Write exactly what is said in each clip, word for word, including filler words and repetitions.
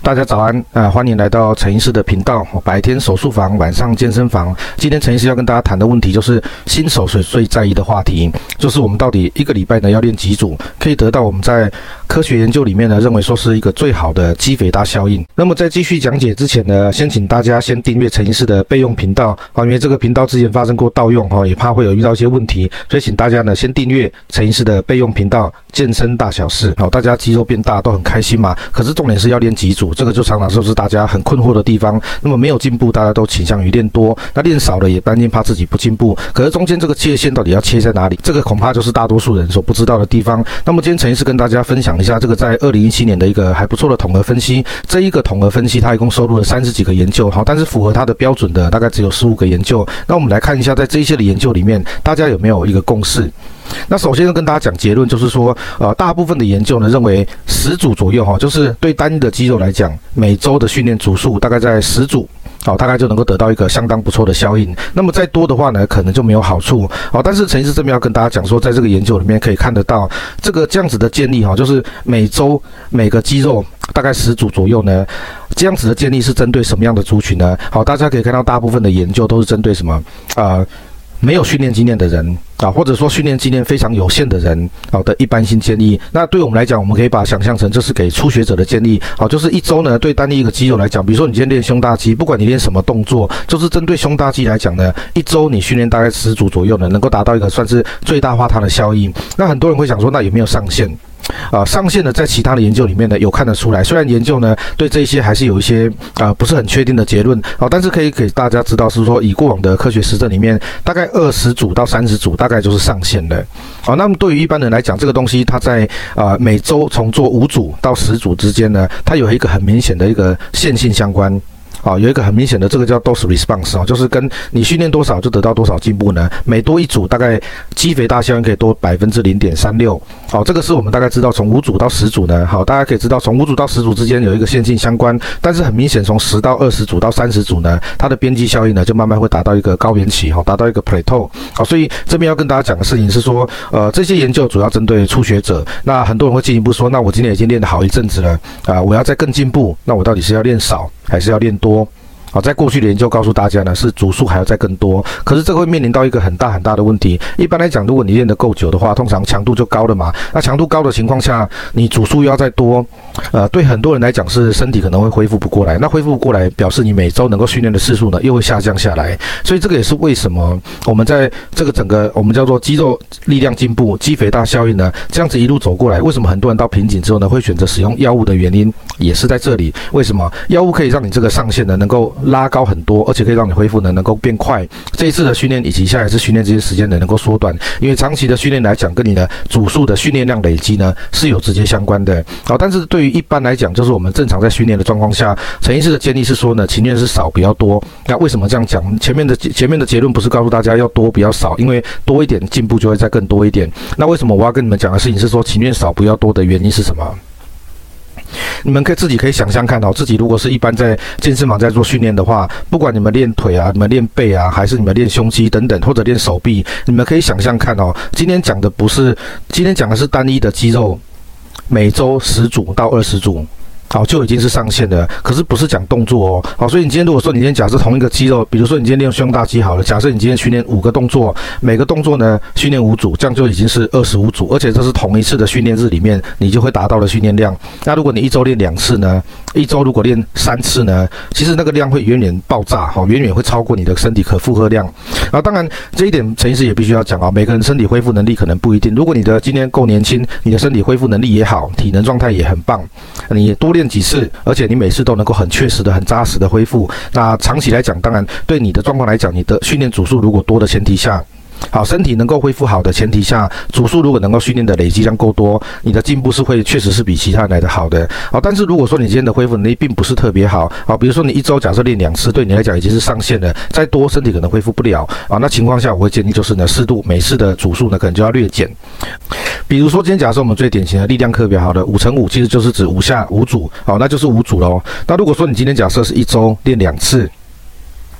大家早安啊、呃！欢迎来到陈医师的频道。白天手术房，晚上健身房。今天陈医师要跟大家谈的问题，就是新手所最在意的话题，就是我们到底一个礼拜呢要练几组，可以得到我们在科学研究里面呢认为说是一个最好的肌肥大效应。那么在继续讲解之前呢，先请大家先订阅陈医师的备用频道啊，因为这个频道之前发生过盗用哈，也怕会有遇到一些问题，所以请大家呢先订阅陈医师的备用频道健身大小事。好，大家肌肉变大都很开心嘛，可是重点是要练几组，这个就常常就是大家很困惑的地方。那么没有进步，大家都倾向于练多，那练少了也担心怕自己不进步。可是中间这个界限到底要切在哪里？这个恐怕就是大多数人所不知道的地方。那么今天陈医师跟大家分享一下这个在二零一七年的一个还不错的统合分析。这一个统合分析它一共收录了三十几个研究，好，但是符合它的标准的大概只有十五个研究。那我们来看一下，在这一些的研究里面，大家有没有一个共识？那首先要跟大家讲结论，就是说，呃，大部分的研究呢认为十组左右哈，就是对单一的肌肉来讲，每周的训练组数大概在十组。好，大概就能够得到一个相当不错的效应。那么再多的话呢，可能就没有好处。好，但是陈医师这边要跟大家讲说，在这个研究里面可以看得到，这个这样子的建立哈，就是每周每个肌肉大概十组左右呢，这样子的建立是针对什么样的族群呢？好，大家可以看到大部分的研究都是针对什么啊？呃没有训练经验的人啊，或者说训练经验非常有限的人，好的一般性建议。那对我们来讲，我们可以把它想象成这是给初学者的建议。好，就是一周呢，对单一一个肌肉来讲，比如说你今天练胸大肌，不管你练什么动作，就是针对胸大肌来讲呢，一周你训练大概十组左右呢，能够达到一个算是最大化它的效应。那很多人会想说，那有没有上限？啊、呃，上限呢，在其他的研究里面呢，有看得出来。虽然研究呢对这些还是有一些啊、呃、不是很确定的结论，好、哦，但是可以给大家知道是说，以过往的科学实证里面，大概二十组到三十组，大概就是上限的。好、哦，那么对于一般人来讲，这个东西它在啊、呃、每周从做五组到十组之间呢，它有一个很明显的一个线性相关。好，有一个很明显的，这个叫 dose response 哦，就是跟你训练多少就得到多少进步呢？每多一组，大概肌肥大效应可以多百分之零点三六。好，这个是我们大概知道从五组到十组呢，好，大家可以知道从五组到十组之间有一个线性相关，但是很明显从十到二十组到三十组呢，它的边际效应呢就慢慢会达到一个高原期，好，达到一个 plateau。好，所以这边要跟大家讲的事情是说，呃，这些研究主要针对初学者。那很多人会进一步说，那我今天已经练了好一阵子了，啊、呃，我要再更进步，那我到底是要练少还是要练多？好，在过去的研究告诉大家呢，是组数还要再更多，可是这个会面临到一个很大很大的问题。一般来讲，如果你练得够久的话，通常强度就高了嘛。那强度高的情况下，你组数要再多，呃，对很多人来讲是身体可能会恢复不过来。那恢复不过来，表示你每周能够训练的次数呢，又会下降下来。所以这个也是为什么我们在这个整个我们叫做肌肉力量进步、肌肥大效应呢，这样子一路走过来，为什么很多人到瓶颈之后呢，会选择使用药物的原因，也是在这里。为什么药物可以让你这个上限呢，能够拉高很多，而且可以让你恢复呢能够变快。这一次的训练以及下一次训练这些时间呢能够缩短，因为长期的训练来讲，跟你的组数的训练量累积呢是有直接相关的。好，但是对于一般来讲，就是我们正常在训练的状况下，陈医师的建议是说呢，情愿是少不要多。那为什么这样讲？前面的前面的结论不是告诉大家要多不要少，因为多一点进步就会再更多一点。那为什么我要跟你们讲的事情是说情愿少不要多的原因是什么？你们可以自己可以想象看哦，自己如果是一般在健身房在做训练的话，不管你们练腿啊，你们练背啊，还是你们练胸肌等等，或者练手臂，你们可以想象看哦，今天讲的不是，今天讲的是单一的肌肉，每周十组到二十组。好，就已经是上限了，可是不是讲动作哦。好，所以你今天如果说你今天假设同一个肌肉，比如说你今天练胸大肌好了，假设你今天训练五个动作，每个动作呢训练五组，这样就已经是二十五组，而且这是同一次的训练日里面，你就会达到了训练量。那如果你一周练两次呢，一周如果练三次呢，其实那个量会远远爆炸，好，远远会超过你的身体可负荷量。啊，当然这一点陈医师也必须要讲啊，每个人身体恢复能力可能不一定。如果你的今天够年轻，你的身体恢复能力也好，体能状态也很棒，你多练练几次，而且你每次都能够很确实的、很扎实的恢复。那长期来讲，当然对你的状况来讲，你的训练组数如果多的前提下，好，身体能够恢复好的前提下，组数如果能够训练的累积量够多，你的进步是会确实是比其他人来的好的。好，但是如果说你今天的恢复能力并不是特别好，好，比如说你一周假设练两次，对你来讲已经是上限了，再多身体可能恢复不了啊。那情况下，我会建议就是呢，适度每次的组数呢可能就要略减。比如说今天假设我们最典型的力量课表好了，五乘五其实就是指五下五组，好，那就是五组喽。那如果说你今天假设是一周练两次。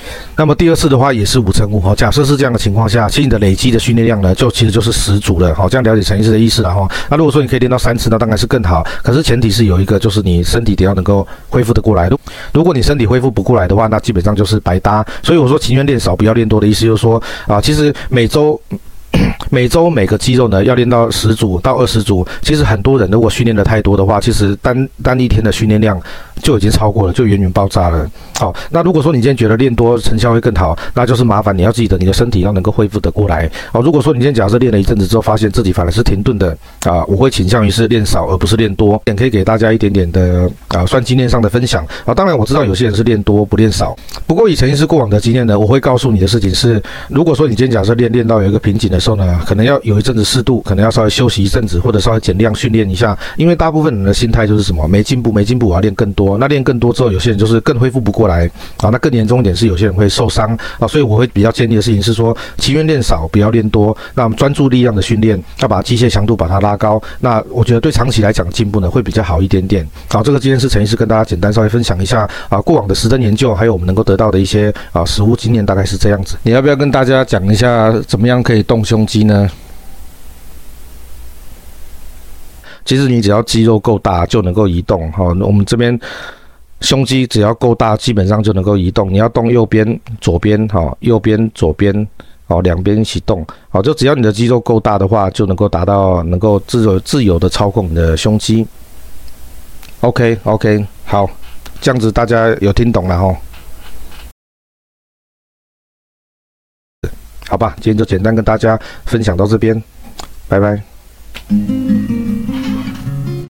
那么第二次的话也是五乘五哈，假设是这样的情况下，其实你的累积的训练量呢，就其实就是十组了，好，这样了解陈医师的意思了哈。那如果说你可以练到三次，那当然是更好，可是前提是有一个，就是你身体得要能够恢复得过来。如果你身体恢复不过来的话，那基本上就是白搭。所以我说情愿练少不要练多的意思就是说啊，其实每周。每周每个肌肉呢要练到十组到二十组，其实很多人如果训练的太多的话，其实单单一天的训练量就已经超过了，就远远爆炸了。好，那如果说你今天觉得练多成效会更好，那就是麻烦你要记得你的身体要能够恢复得过来。好，如果说你今天假设练了一阵子之后，发现自己反而是停顿的啊，我会倾向于是练少而不是练多，也可以给大家一点点的啊算经验上的分享啊。当然我知道有些人是练多不练少，不过以陈医师过往的经验呢，我会告诉你的事情是，如果说你今天假设练练到有一个瓶颈的时候呢，可能要有一阵子适度，可能要稍微休息一阵子，或者稍微减量训练一下，因为大部分人的心态就是什么，没进步没进步，我要练更多。那练更多之后，有些人就是更恢复不过来啊。那更严重一点是有些人会受伤啊，所以我会比较建议的事情是说，情愿练少，不要练多。那我们专注力量的训练，要把机械强度把它拉高。那我觉得对长期来讲进步呢会比较好一点点。好，这个今天是陈医师跟大家简单稍微分享一下啊，过往的实证研究，还有我们能够得到的一些啊实务经验，大概是这样子。你要不要跟大家讲一下怎么样可以动胸肌呢？其实你只要肌肉够大就能够移动哈，我们这边胸肌只要够大，基本上就能够移动。你要动右边、左边哈，右边、左边哦，两边一起动，好，就只要你的肌肉够大的话，就能够达到能够自由自由的操控你的胸肌。OK OK， 好，这样子大家有听懂了哈？好吧，今天就简单跟大家分享到这边，拜拜。